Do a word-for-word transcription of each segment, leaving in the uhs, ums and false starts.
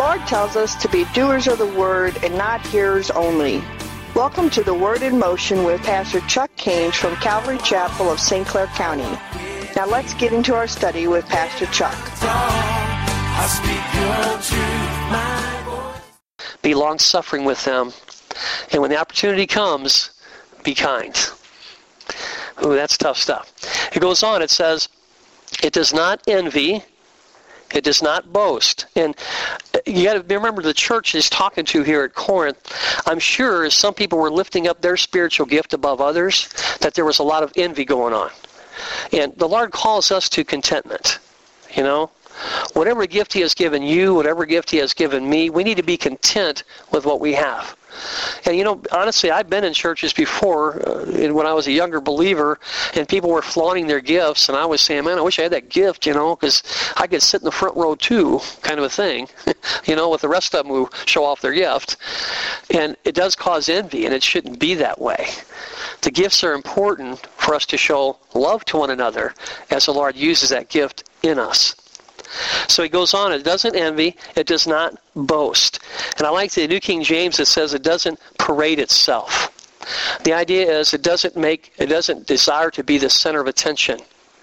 Lord tells us to be doers of the Word and not hearers only. Welcome to the Word in Motion with Pastor Chuck Caines from Calvary Chapel of Saint Clair County. Now let's get into our study with Pastor Chuck. Be long-suffering with them, and when the opportunity comes, be kind. Ooh, that's tough stuff. It goes on, it says, it does not envy, it does not boast. And you got to remember the church is talking to here at Corinth. I'm sure as some people were lifting up their spiritual gift above others, that there was a lot of envy going on. And the Lord calls us to contentment, you know. Whatever gift He has given you, whatever gift He has given me, we need to be content with what we have. And, you know, honestly, I've been in churches before uh, when I was a younger believer, and people were flaunting their gifts, and I was saying, man, I wish I had that gift, you know, because I could sit in the front row too, kind of a thing, you know, with the rest of them who show off their gift. And it does cause envy, and it shouldn't be that way. The gifts are important for us to show love to one another as the Lord uses that gift in us. So he goes on, it doesn't envy, it does not boast. And I like the New King James, it says it doesn't parade itself. The idea is it doesn't make, it doesn't desire to be the center of attention.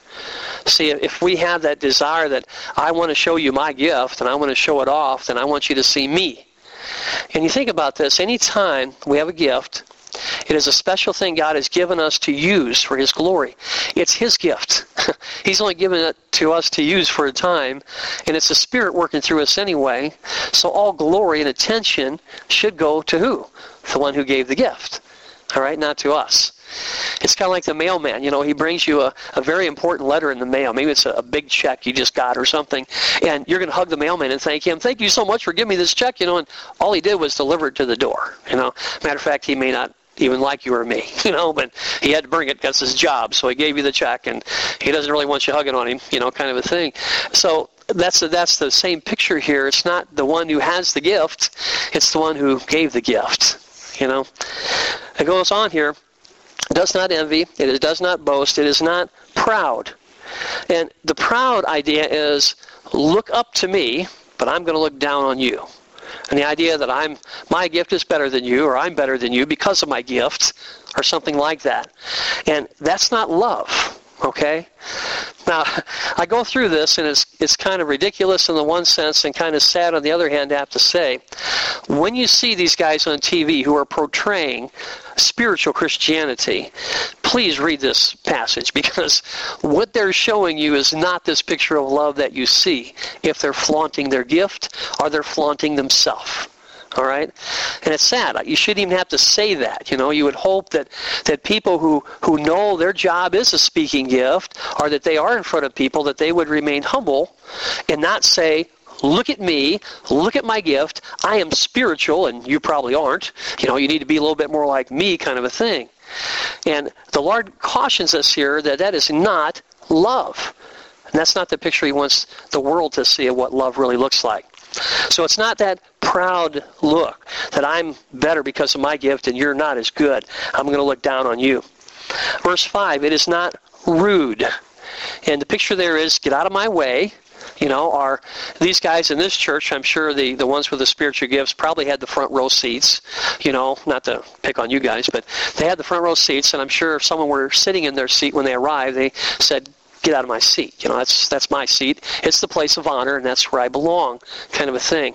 See, if we have that desire that I want to show you my gift and I want to show it off, then I want you to see me. And you think about this, anytime we have a gift, it is a special thing God has given us to use for His glory. It's His gift. He's only given it to us to use for a time, and it's the Spirit working through us anyway. So all glory and attention should go to who? The one who gave the gift. All right, not to us. It's kind of like the mailman. You know, he brings you a, a very important letter in the mail. Maybe it's a, a big check you just got or something, and you're going to hug the mailman and thank him. Thank you so much for giving me this check, you know, and all he did was deliver it to the door. You know, matter of fact, he may not even like you or me, you know, but he had to bring it because it's his job, so he gave you the check, and he doesn't really want you hugging on him, you know, kind of a thing. So that's the, that's the same picture here. It's not the one who has the gift, it's the one who gave the gift, you know. It goes on here, it does not envy, it does not boast, it is not proud. And the proud idea is, look up to me, but I'm going to look down on you. And the idea that I'm my gift is better than you, or I'm better than you because of my gift, or something like that. And that's not love, okay? Now, I go through this, and it's it's kind of ridiculous in the one sense and kind of sad on the other hand, I have to say. When you see these guys on T V who are portraying spiritual Christianity, please read this passage, because what they're showing you is not this picture of love that you see if they're flaunting their gift or they're flaunting themselves. All right? And it's sad. You shouldn't even have to say that. You know, you would hope that, that people who, who know their job is a speaking gift, or that they are in front of people, that they would remain humble and not say, look at me, look at my gift, I am spiritual, and you probably aren't. You know, you need to be a little bit more like me, kind of a thing. And the Lord cautions us here that that is not love. And that's not the picture He wants the world to see of what love really looks like. So it's not that proud look that I'm better because of my gift and you're not as good. I'm going to look down on you. Verse five, it is not rude. And the picture there is, get out of my way. You know, are these guys in this church, I'm sure the, the ones with the spiritual gifts probably had the front row seats, you know, not to pick on you guys, but they had the front row seats, and I'm sure if someone were sitting in their seat when they arrived, they said, get out of my seat. You know, that's that's my seat. It's the place of honor, and that's where I belong, kind of a thing.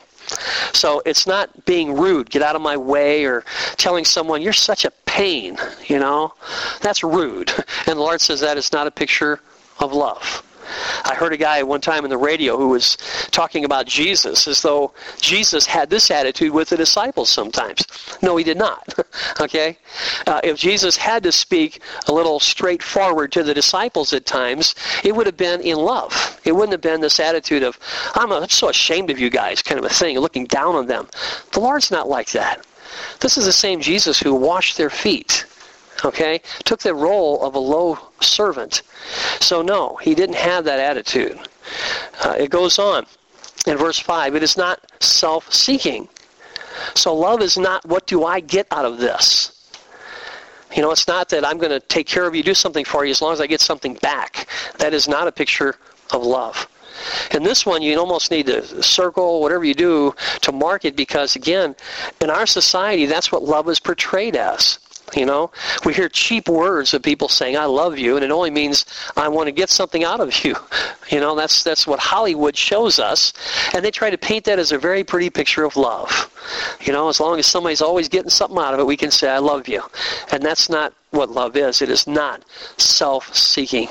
So it's not being rude, get out of my way, or telling someone, you're such a pain, you know. That's rude. And the Lord says that is not a picture of love. I heard a guy one time in the radio who was talking about Jesus as though Jesus had this attitude with the disciples sometimes. No, He did not. Okay? Uh, if Jesus had to speak a little straightforward to the disciples at times, it would have been in love. It wouldn't have been this attitude of, I'm, I'm so ashamed of you guys, kind of a thing, looking down on them. The Lord's not like that. This is the same Jesus who washed their feet. Okay? Took the role of a low servant. So no, He didn't have that attitude. Uh, it goes on in verse five, it is not self-seeking. So love is not, what do I get out of this? You know, it's not that I'm going to take care of you, do something for you as long as I get something back. That is not a picture of love. And this one, you almost need to circle, whatever you do, to mark it, because, again, in our society, that's what love is portrayed as. You know, we hear cheap words of people saying, I love you, and it only means I want to get something out of you. You know, that's that's what Hollywood shows us, and they try to paint that as a very pretty picture of love. You know, as long as somebody's always getting something out of it, we can say, I love you. And that's not what love is. It is not self-seeking.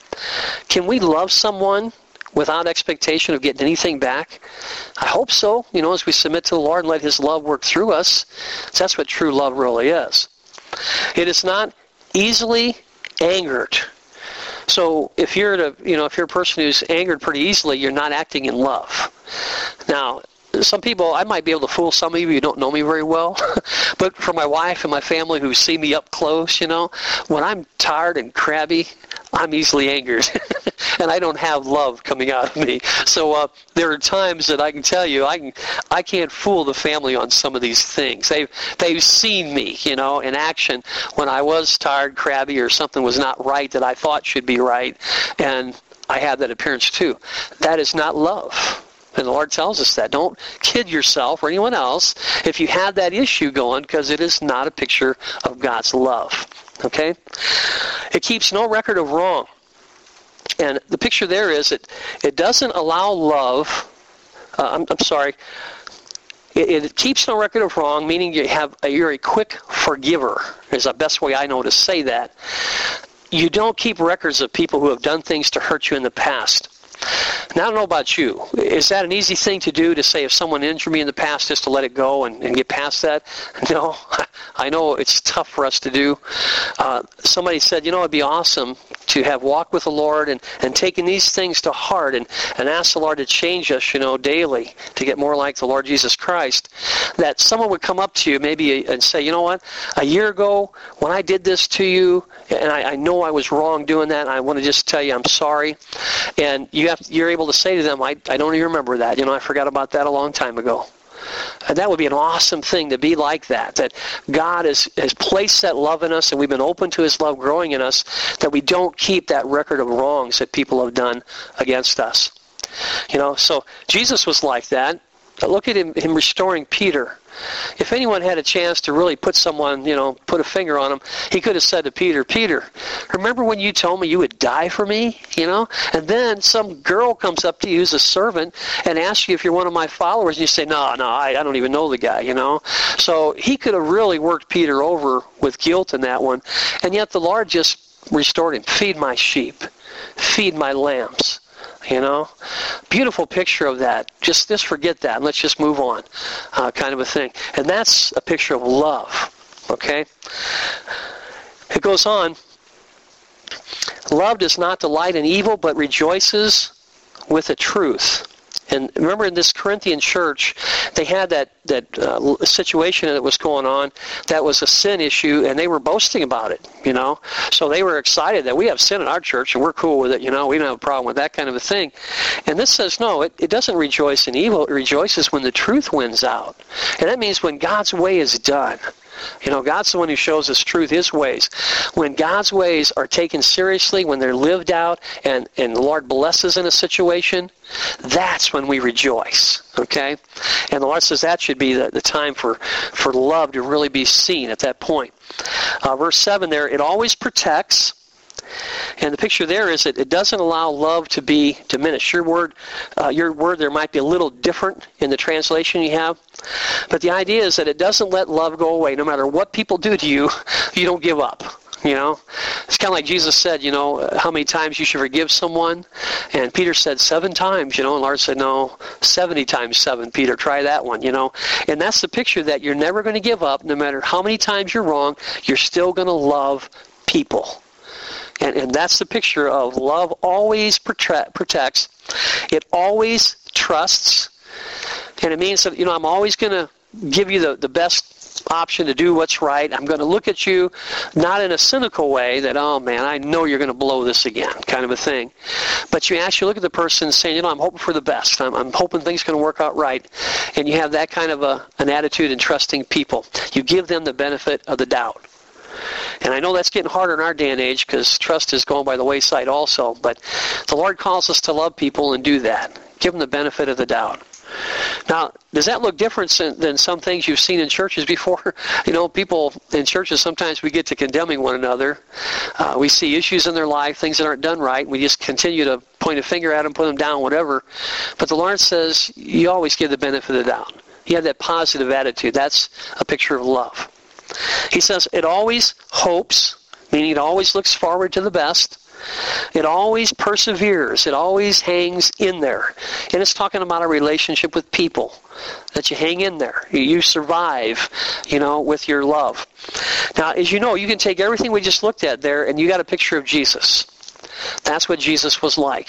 Can we love someone without expectation of getting anything back? I hope so, you know, as we submit to the Lord and let His love work through us. That's what true love really is. It is not easily angered. So if you're a, you know, if you're a person who's angered pretty easily, you're not acting in love. Now, some people, I might be able to fool some of you who don't know me very well, but for my wife and my family who see me up close, you know, when I'm tired and crabby, I'm easily angered, and I don't have love coming out of me. So uh, there are times that I can tell you I can I can't fool the family on some of these things. They've they've seen me, you know, in action when I was tired, crabby, or something was not right that I thought should be right, and I have that appearance too. That is not love. And the Lord tells us that. Don't kid yourself or anyone else if you have that issue going, because it is not a picture of God's love. Okay? It keeps no record of wrong. And the picture there is that it doesn't allow love, uh, I'm, I'm sorry, it, it keeps no record of wrong, meaning you have a, you're a quick forgiver, is the best way I know to say that. You don't keep records of people who have done things to hurt you in the past. Now, I don't know about you. Is that an easy thing to do, to say if someone injured me in the past, just to let it go and, and get past that? No, I know it's tough for us to do. Uh, somebody said, you know, it'd be awesome to have walked with the Lord and, and taken these things to heart and, and ask the Lord to change us, you know, daily to get more like the Lord Jesus Christ. That someone would come up to you maybe and say, you know what, a year ago when I did this to you, and I, I know I was wrong doing that, and I want to just tell you I'm sorry. And you have, you're able to say to them, I, I don't even remember that. You know, I forgot about that a long time ago. And that would be an awesome thing to be like that, that God has, has placed that love in us, and we've been open to His love growing in us, that we don't keep that record of wrongs that people have done against us. You know, so Jesus was like that. Look at him, him restoring Peter. If anyone had a chance to really put someone, you know, put a finger on him, he could have said to Peter, Peter, remember when you told me you would die for me, you know? And then some girl comes up to you who's a servant and asks you if you're one of my followers, and you say, no, no, I, I don't even know the guy, you know? So he could have really worked Peter over with guilt in that one, and yet the Lord just restored him. Feed my sheep. Feed my lambs. You know, beautiful picture of that. Just, just forget that and let's just move on, uh, kind of a thing. And that's a picture of love. Okay. It goes on. Love does not delight in evil, but rejoices with the truth. And remember, in this Corinthian church, they had that, that uh, situation that was going on that was a sin issue, and they were boasting about it, you know. So they were excited that we have sin in our church, and we're cool with it, you know. We don't have a problem with that kind of a thing. And this says, no, it, it doesn't rejoice in evil. It rejoices when the truth wins out. And that means when God's way is done. You know, God's the one who shows us truth, His ways. When God's ways are taken seriously, when they're lived out, and, and the Lord blesses in a situation, that's when we rejoice, okay? And the Lord says that should be the, the time for, for love to really be seen at that point. Uh, verse seven there, it always protects. And the picture there is that it doesn't allow love to be diminished. Your word, uh, your word there might be a little different in the translation you have. But the idea is that it doesn't let love go away. No matter what people do to you, you don't give up. You know, it's kind of like Jesus said, you know, how many times you should forgive someone. And Peter said seven times, you know, and Lord said, no, seventy times seven, Peter, try that one, you know. And that's the picture that you're never going to give up. No matter how many times you're wrong, you're still going to love people. And, and that's the picture of love always prote- protects. It always trusts. And it means that, you know, I'm always going to give you the, the best option to do what's right. I'm going to look at you not in a cynical way that, oh, man, I know you're going to blow this again, kind of a thing. But you actually look at the person saying, you know, I'm hoping for the best. I'm, I'm hoping things are going to work out right. And you have that kind of a, an attitude in trusting people. You give them the benefit of the doubt. And I know that's getting harder in our day and age because trust is going by the wayside also. But the Lord calls us to love people and do that. Give them the benefit of the doubt. Now, does that look different than some things you've seen in churches before? You know, people in churches, sometimes we get to condemning one another. Uh, we see issues in their life, things that aren't done right. We just continue to point a finger at them, put them down, whatever. But the Lord says you always give the benefit of the doubt. You have that positive attitude. That's a picture of love. He says it always hopes, meaning it always looks forward to the best. It always perseveres. It always hangs in there. And it's talking about a relationship with people, that you hang in there. You survive, you know, with your love. Now, as you know, you can take everything we just looked at there, and you got a picture of Jesus. That's what Jesus was like.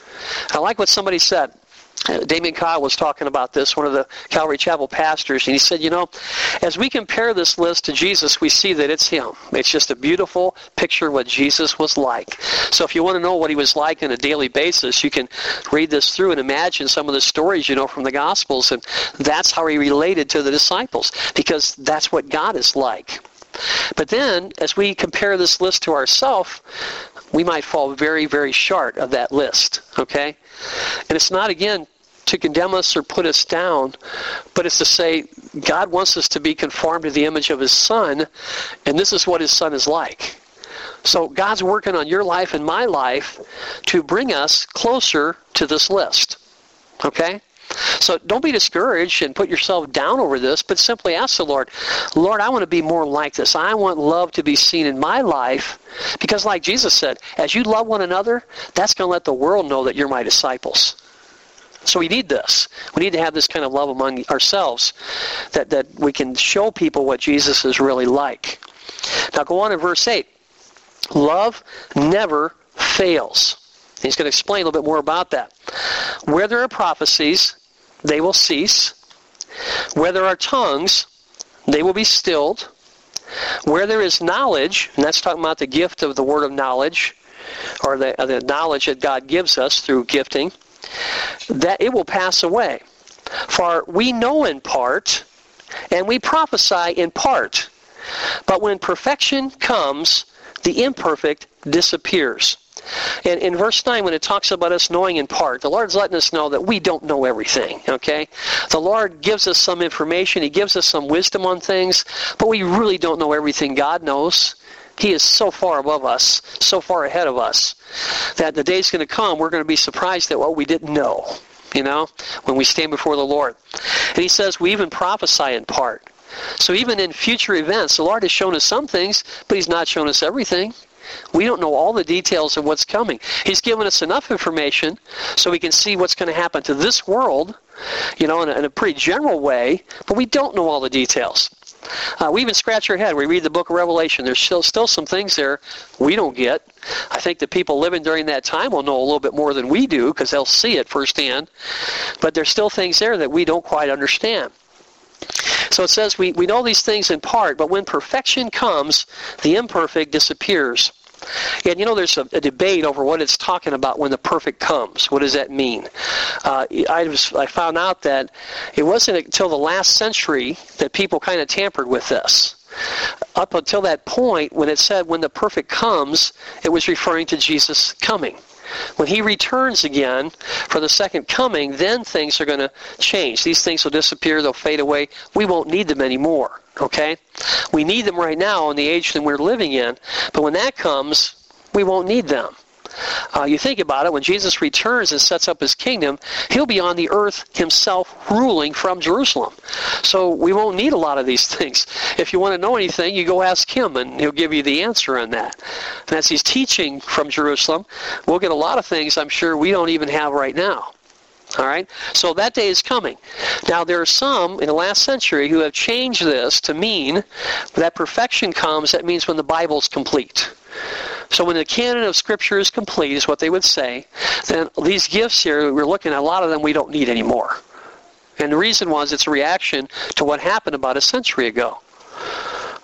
I like what somebody said. Damien Kyle was talking about this, one of the Calvary Chapel pastors, and he said, you know, as we compare this list to Jesus, we see that it's him. It's just a beautiful picture of what Jesus was like. So if you want to know what he was like on a daily basis, you can read this through and imagine some of the stories, you know, from the Gospels, and that's how he related to the disciples, because that's what God is like. But then, as we compare this list to ourselves, we might fall very, very short of that list, okay? And it's not, again, to condemn us or put us down, but it's to say God wants us to be conformed to the image of his Son, and this is what his Son is like. So God's working on your life and my life to bring us closer to this list, okay? So don't be discouraged and put yourself down over this, but simply ask the Lord, Lord, I want to be more like this. I want love to be seen in my life, because like Jesus said, as you love one another, that's going to let the world know that you're my disciples. So we need this. We need to have this kind of love among ourselves, that, that we can show people what Jesus is really like. Now go on in verse eight. Love never fails. He's going to explain a little bit more about that. Where there are prophecies, they will cease. Where there are tongues, they will be stilled. Where there is knowledge, and that's talking about the gift of the word of knowledge, or the, uh, the knowledge that God gives us through gifting, that it will pass away. For we know in part, and we prophesy in part. But when perfection comes, the imperfect disappears. And in verse nine, when it talks about us knowing in part, the Lord's letting us know that we don't know everything, okay? The Lord gives us some information. He gives us some wisdom on things, but we really don't know everything God knows. He is so far above us, so far ahead of us, that the day's going to come, we're going to be surprised at what we didn't know, you know, when we stand before the Lord. And he says we even prophesy in part. So even in future events, the Lord has shown us some things, but he's not shown us everything. We don't know all the details of what's coming. He's given us enough information so we can see what's going to happen to this world, you know, in a, in a pretty general way, but we don't know all the details. Uh, we even scratch our head. We read the book of Revelation. There's still, still some things there we don't get. I think the people living during that time will know a little bit more than we do because they'll see it firsthand. But there's still things there that we don't quite understand. So it says we, we know these things in part, but when perfection comes, the imperfect disappears. And you know, there's a, a debate over what it's talking about when the perfect comes. What does that mean? Uh, I, was, I found out that it wasn't until the last century that people kind of tampered with this. Up until that point, when it said when the perfect comes, it was referring to Jesus coming. When he returns again for the second coming, then things are going to change. These things will disappear. They'll fade away. We won't need them anymore. Okay? We need them right now in the age that we're living in. But when that comes, we won't need them. Uh, you think about it, when Jesus returns and sets up his kingdom, he'll be on the earth himself ruling from Jerusalem. So we won't need a lot of these things. If you want to know anything, you go ask him and he'll give you the answer on that. And as he's teaching from Jerusalem, we'll get a lot of things I'm sure we don't even have right now. All right? So that day is coming. Now, there are some in the last century who have changed this to mean that perfection comes, that means when the Bible's complete. So when the canon of Scripture is complete, is what they would say, then these gifts here, we're looking at a lot of them we don't need anymore. And the reason was it's a reaction to what happened about a century ago.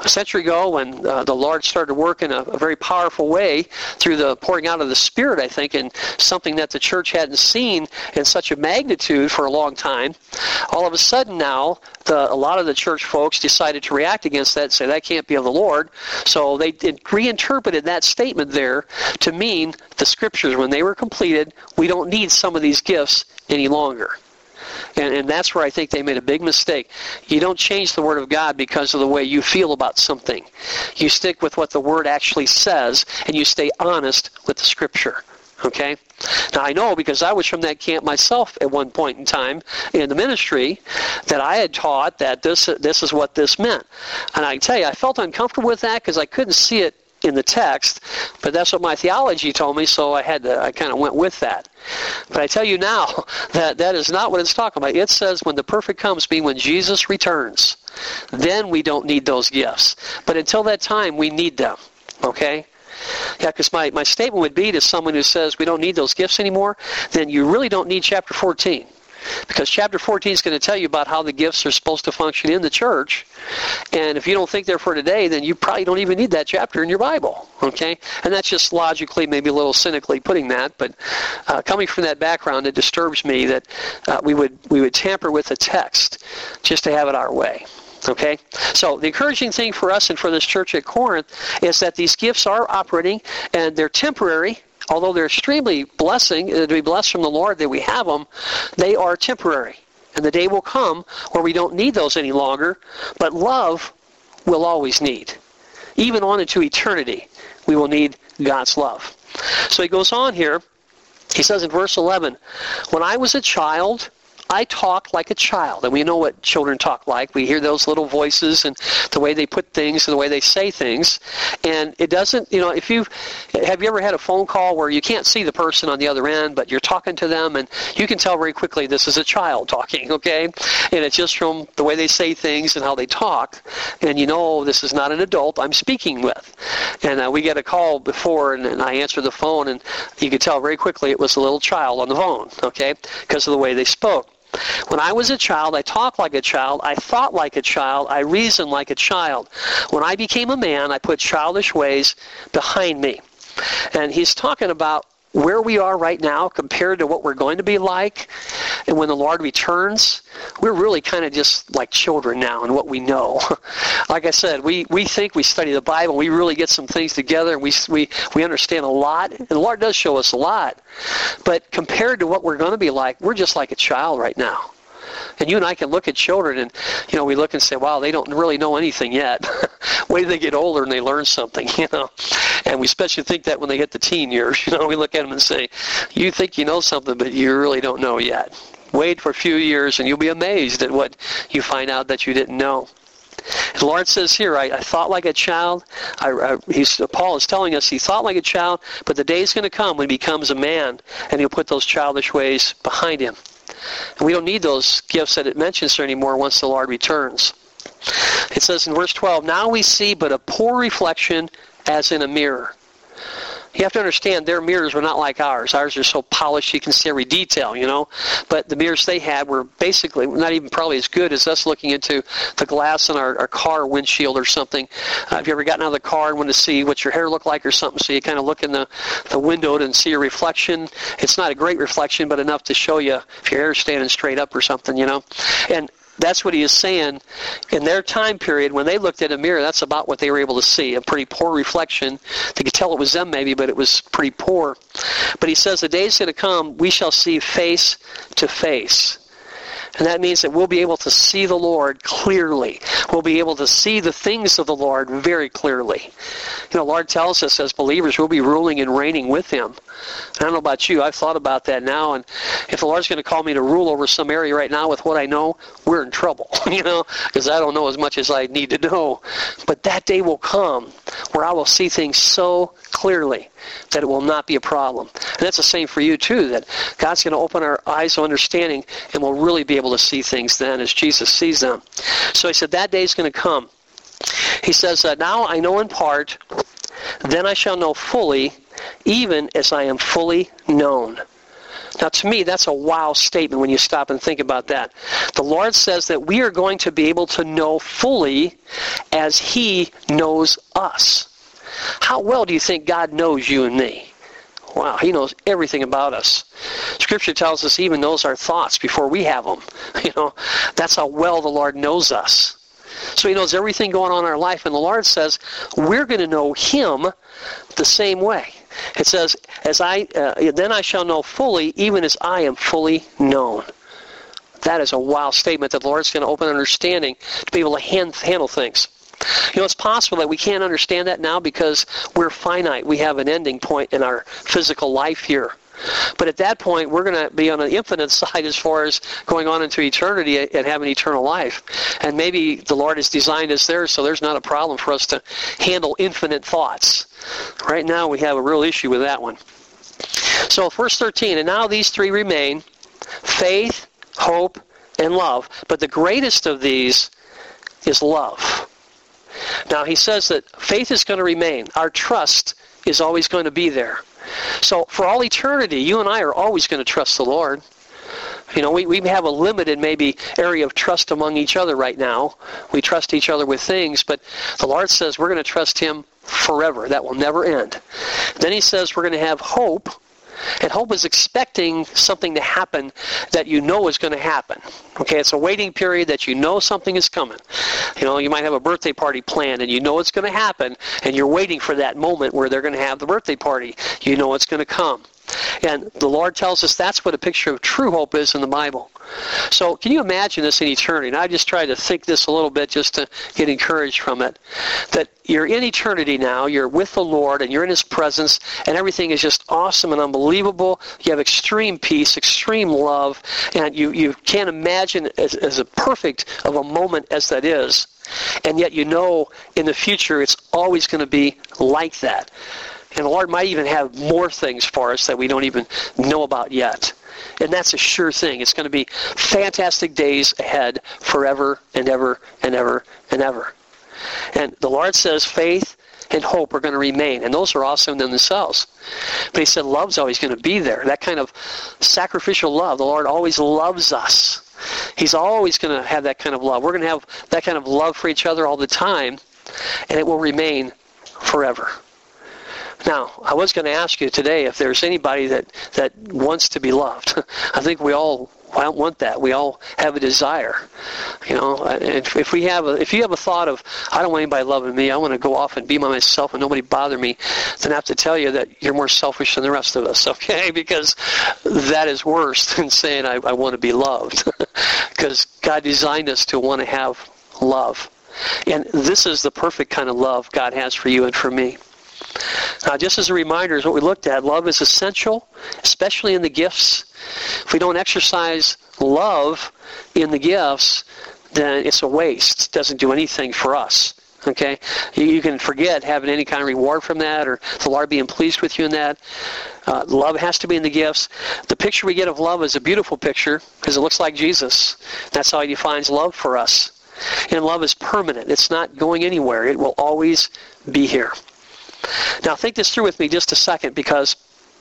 a century ago when uh, the Lord started to work in a, a very powerful way through the pouring out of the Spirit, I think, and something that the church hadn't seen in such a magnitude for a long time. All of a sudden now, the, a lot of the church folks decided to react against that and say that can't be of the Lord. So they did, reinterpreted that statement there to mean the Scriptures, when they were completed, we don't need some of these gifts any longer. And, and that's where I think they made a big mistake. You don't change the Word of God because of the way you feel about something. You stick with what the Word actually says, and you stay honest with the Scripture. Okay? Now, I know because I was from that camp myself at one point in time in the ministry that I had taught that this, this is what this meant. And I can tell you, I felt uncomfortable with that because I couldn't see it in the text, but that's what my theology told me, so I had to, I kind of went with that. But I tell you now that that is not what it's talking about. It says when the perfect comes, being when Jesus returns, then we don't need those gifts. But until that time, we need them. Okay? Yeah, because my, my statement would be to someone who says we don't need those gifts anymore, then you really don't need chapter fourteen. Because chapter fourteen is going to tell you about how the gifts are supposed to function in the church. And if you don't think they're for today, then you probably don't even need that chapter in your Bible. Okay? And that's just logically, maybe a little cynically putting that. But uh, coming from that background, it disturbs me that uh, we would we would tamper with the text just to have it our way. Okay? So the encouraging thing for us and for this church at Corinth is that these gifts are operating and they're temporary. Although they're extremely blessing, to be blessed from the Lord that we have them, they are temporary. And the day will come where we don't need those any longer, but love we'll always need. Even on into eternity, we will need God's love. So he goes on here, he says in verse eleven, when I was a child, I talked like a child. And we know what children talk like. We hear those little voices and the way they put things and the way they say things. And it doesn't, you know, if you, have you ever had a phone call where you can't see the person on the other end, but you're talking to them and you can tell very quickly this is a child talking, okay? And it's just from the way they say things and how they talk. And you know this is not an adult I'm speaking with. And uh, we get a call before and, and I answer the phone and you could tell very quickly it was a little child on the phone, okay? Because of the way they spoke. When I was a child, I talked like a child, I thought like a child, I reasoned like a child. When I became a man, I put childish ways behind me. And he's talking about where we are right now compared to what we're going to be like. And when the Lord returns, we're really kind of just like children now in what we know. Like I said, we, we think we study the Bible, we really get some things together, and we, we, we understand a lot. And the Lord does show us a lot. But compared to what we're going to be like, we're just like a child right now. And you and I can look at children and, you know, we look and say, wow, they don't really know anything yet. Wait till they get older and they learn something, you know. And we especially think that when they hit the teen years, you know, we look at them and say, you think you know something, but you really don't know yet. Wait for a few years and you'll be amazed at what you find out that you didn't know. And the Lord says here, I, I thought like a child. I, I, he's, Paul is telling us he thought like a child, but the day is going to come when he becomes a man and he'll put those childish ways behind him. And we don't need those gifts that it mentions there anymore once the Lord returns. It says in verse twelve, now we see but a poor reflection as in a mirror. You have to understand their mirrors were not like ours. Ours are so polished you can see every detail, you know. But the mirrors they had were basically not even probably as good as us looking into the glass in our, our car windshield or something. Uh, have you ever gotten out of the car and wanted to see what your hair looked like or something? So you kind of look in the, the window and see your reflection. It's not a great reflection, but enough to show you if your hair's standing straight up or something, you know. And that's what he is saying. In their time period, when they looked at a mirror, that's about what they were able to see, a pretty poor reflection. They could tell it was them maybe, but it was pretty poor. But he says the day is going to come, we shall see face to face. And that means that we'll be able to see the Lord clearly. We'll be able to see the things of the Lord very clearly. You know, the Lord tells us as believers we'll be ruling and reigning with Him. I don't know about you. I've thought about that now. And if the Lord's going to call me to rule over some area right now with what I know, we're in trouble, you know, because I don't know as much as I need to know. But that day will come where I will see things so clearly that it will not be a problem. And that's the same for you too, that God's going to open our eyes of understanding and we'll really be able to see things then as Jesus sees them. So he said that day is going to come. He says, uh, now I know in part, then I shall know fully, even as I am fully known. Now, to me, that's a wow statement when you stop and think about that. The Lord says that we are going to be able to know fully as He knows us. How well do you think God knows you and me? Wow, He knows everything about us. Scripture tells us He even knows our thoughts before we have them. You know, that's how well the Lord knows us. So He knows everything going on in our life, and the Lord says we're going to know Him the same way. It says, "As I uh, then I shall know fully, even as I am fully known." That is a wow statement that the Lord's going to open understanding to be able to hand, handle things. You know, it's possible that we can't understand that now because we're finite. We have an ending point in our physical life here. But at that point, we're going to be on the infinite side as far as going on into eternity and having eternal life. And maybe the Lord has designed us there, so there's not a problem for us to handle infinite thoughts. Right now, we have a real issue with that one. So, verse thirteen, "And now these three remain, faith, hope, and love. But the greatest of these is love." Now, he says that faith is going to remain. Our trust is always going to be there. So for all eternity, you and I are always going to trust the Lord. You know, we, we have a limited maybe area of trust among each other right now. We trust each other with things, but the Lord says we're going to trust Him forever. That will never end. Then He says we're going to have hope. And hope is expecting something to happen that you know is going to happen. Okay, it's a waiting period that you know something is coming. You know, you might have a birthday party planned and you know it's going to happen, and you're waiting for that moment where they're going to have the birthday party. You know it's going to come. And the Lord tells us that's what a picture of true hope is in the Bible. So can you imagine this in eternity? And I just tried to think this a little bit just to get encouraged from it. That you're in eternity now, you're with the Lord, and you're in His presence, and everything is just awesome and unbelievable. You have extreme peace, extreme love, and you, you can't imagine as, as a perfect of a moment as that is. And yet you know in the future it's always going to be like that. And the Lord might even have more things for us that we don't even know about yet. And that's a sure thing. It's going to be fantastic days ahead forever and ever and ever and ever. And the Lord says faith and hope are going to remain. And those are awesome in themselves. But He said love's always going to be there. That kind of sacrificial love. The Lord always loves us. He's always going to have that kind of love. We're going to have that kind of love for each other all the time. And it will remain forever. Now, I was going to ask you today if there's anybody that, that wants to be loved. I think we all want that. We all have a desire. You know, if, if we have a, if you have a thought of, I don't want anybody loving me, I want to go off and be by myself and nobody bother me, then I have to tell you that you're more selfish than the rest of us, okay? Because that is worse than saying I, I want to be loved. Because God designed us to want to have love. And this is the perfect kind of love God has for you and for me. Now, just as a reminder, is what we looked at, love is essential, especially in the gifts. If we don't exercise love in the gifts, then it's a waste. It doesn't do anything for us. Okay? You, you can forget having any kind of reward from that or the Lord being pleased with you in that. Uh, love has to be in the gifts. The picture we get of love is a beautiful picture because it looks like Jesus. That's how He defines love for us. And love is permanent. It's not going anywhere. It will always be here. Now, think this through with me just a second, because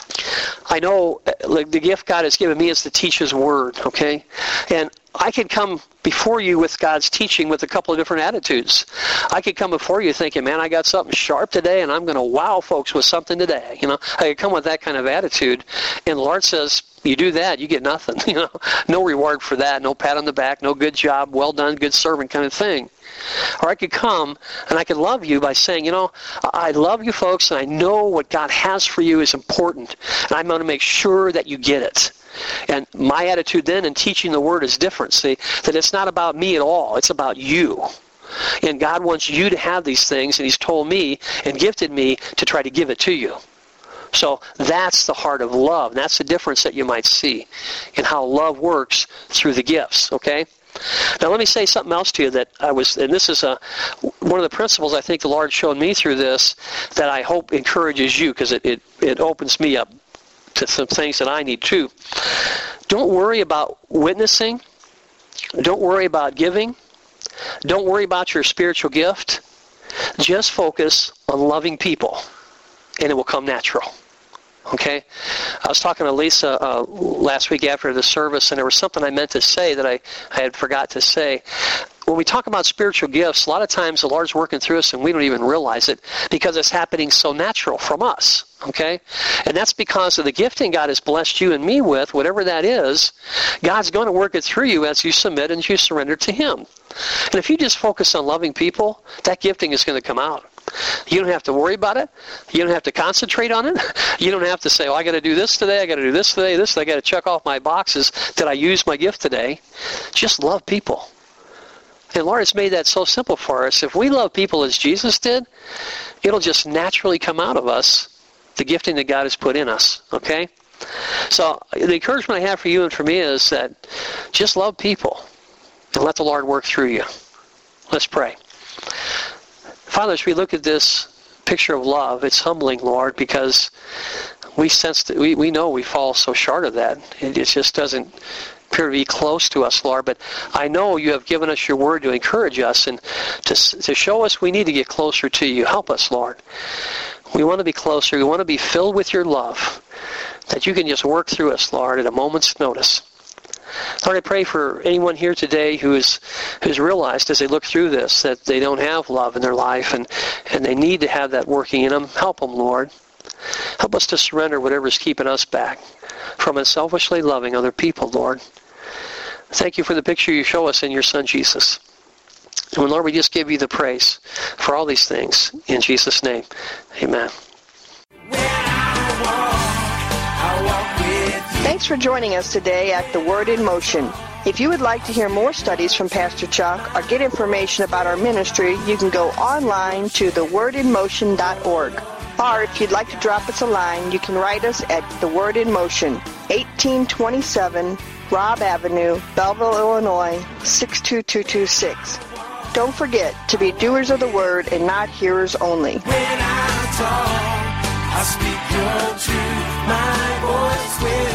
I know like, the gift God has given me is to teach His Word, okay? And I could come before you with God's teaching with a couple of different attitudes. I could come before you thinking, man, I got something sharp today, and I'm going to wow folks with something today. You know, I could come with that kind of attitude, and the Lord says, you do that, you get nothing. You know, no reward for that, no pat on the back, no good job, well done, good servant kind of thing. Or I could come and I could love you by saying, you know, I love you folks, and I know what God has for you is important, and I'm going to make sure that you get it. And my attitude then in teaching the Word is different. See, that it's not about me at all. It's about you. And God wants you to have these things, and He's told me and gifted me to try to give it to you. So that's the heart of love. And that's the difference that you might see in how love works through the gifts, okay? Now let me say something else to you that I was, and this is a, one of the principles I think the Lord showed me through this that I hope encourages you, because it, it, it opens me up to some things that I need too. Don't worry about witnessing. Don't worry about giving. Don't worry about your spiritual gift. Just focus on loving people, and it will come natural. Okay? I was talking to Lisa uh, last week after the service, and there was something I meant to say that I, I had forgot to say. When we talk about spiritual gifts, a lot of times the Lord's working through us and we don't even realize it because it's happening so natural from us. Okay? And that's because of the gifting God has blessed you and me with, whatever that is, God's going to work it through you as you submit and you surrender to Him. And if you just focus on loving people, that gifting is going to come out. You don't have to worry about it. You don't have to concentrate on it. You don't have to say, oh, I got to do this today, I got to do this today, this, I got to check off my boxes. Did I use my gift today? Just love people. And Lord has made that so simple for us. If we love people as Jesus did, it'll just naturally come out of us, the gifting that God has put in us. Okay? So the encouragement I have for you and for me is that just love people and let the Lord work through you. Let's pray. Father, as we look at this picture of love, it's humbling, Lord, because we sense that we, we know we fall so short of that. It, it just doesn't appear to be close to us, Lord, but I know you have given us your word to encourage us and to, to show us we need to get closer to you. Help us, Lord. We want to be closer. We want to be filled with your love, that you can just work through us, Lord, at a moment's notice. Lord, I pray for anyone here today who is who's realized as they look through this that they don't have love in their life and, and they need to have that working in them. Help them, Lord. Help us to surrender whatever is keeping us back from unselfishly loving other people, Lord. Thank you for the picture you show us in your Son, Jesus. And Lord, we just give you the praise for all these things. In Jesus' name, amen. Thanks for joining us today at The Word in Motion. If you would like to hear more studies from Pastor Chuck or get information about our ministry, you can go online to the word in motion dot org. Or if you'd like to drop us a line, you can write us at The Word in Motion, eighteen twenty-seven Robb Avenue, Belleville, Illinois, six two two two six. Don't forget to be doers of the word and not hearers only. When I talk, I speak your truth, my voice will